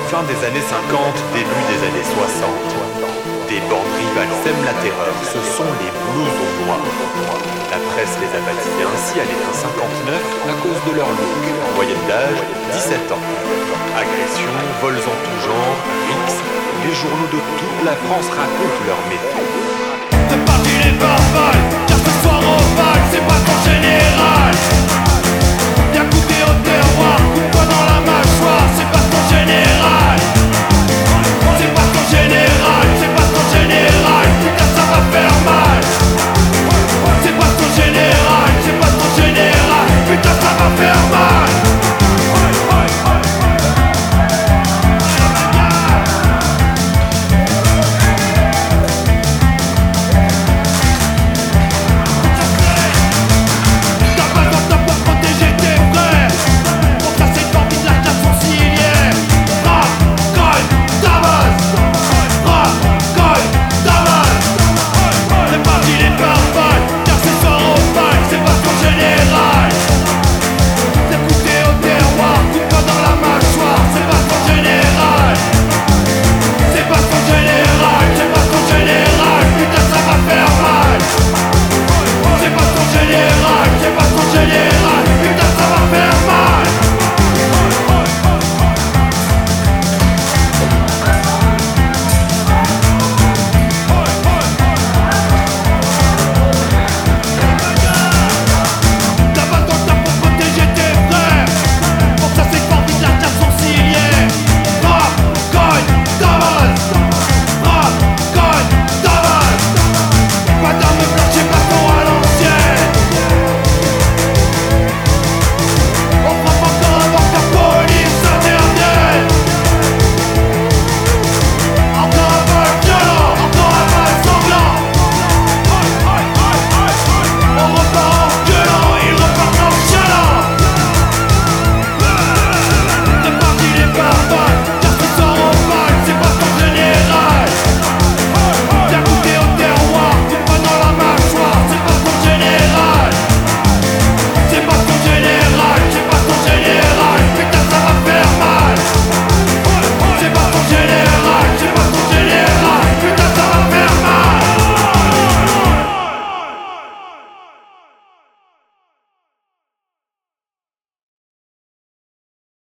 Fin des années 50, début des années 60. Des bandes rivales sèment la terreur, ce sont les blousons noirs. La presse les a baptisés ainsi à l'été 59 à cause de leur look. Moyenne d'âge, 17 ans. Agressions, vols en tout genre, rixes, les journaux de toute la France racontent leur métier. De partir les barbales, car ce soir au bal, c'est pas ton général. Viens goûter au terroir, coupe-toi dans la mâchoire, c'est pas ton général. C'est pas ton général, c'est pas ton général, putain ça va faire mal. C'est pas ton général, c'est pas ton général, putain ça va faire mal.